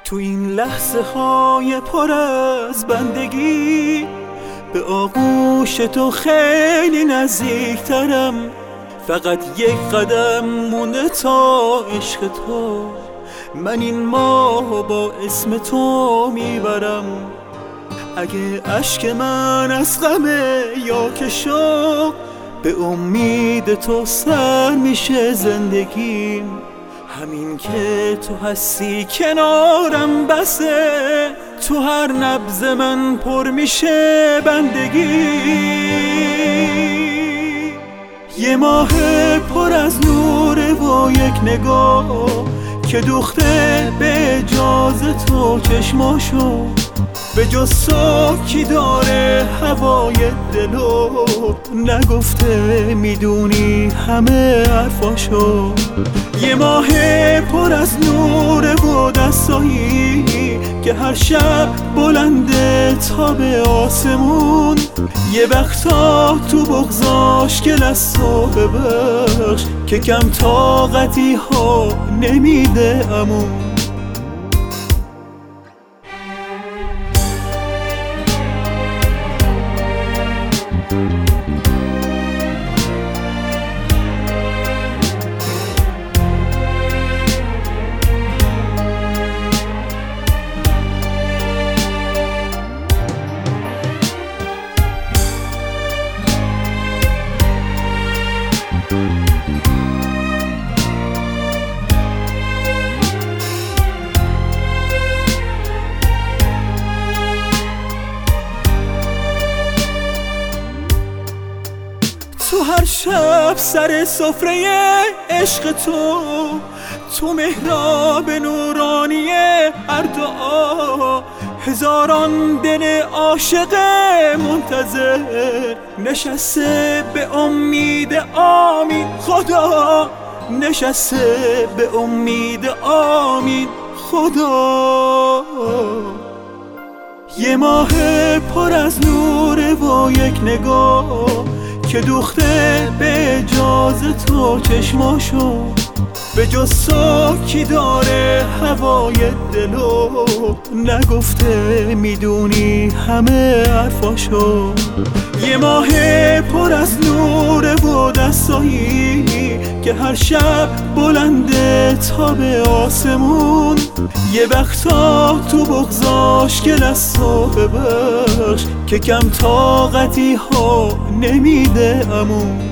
تو این لحظه های پر از بندگی به آغوش تو خیلی نزدیکترم. فقط یک قدم مونده تا عشق تو، من این ماه با اسم تو میبرم. اگه اشک من از غمه یا که شوق، به امید تو سر میشه زندگیم. همین که تو هستی کنارم بسه، تو هر نبض من پر میشه بندگی. یه ماه پر از نوره و یک نگاه که دوخته به اجازه تو چشماشو، به جز تو کی داره هوای دلو نگفته میدونی همه حرفاشو. یه ماه پر از نوره و دستایی که هر شب بلنده تا به آسمون. یه وقتا تو بغضاش که دستو ببخش که کم طاقتی ها نمیده امون. تو هر شب سر سفره عشق تو محراب نورانی هر دعا، هزاران دل عاشق منتظر نشسته به امید آمین. خدا نشسته به امید آمین خدا. یه ماه پر از نوره و یک نگاه که دوخته به اجازه تو چشماشو، به جز تو کی داره هوای دلو نگفته میدونی همه حرفاشو. یه ماه پر از نوره و دستایی که هر شب بلنده تا به آسمون. یه وقتا تو بغضاش که دستو ببخش که کم طاقتی ها نمیده امون.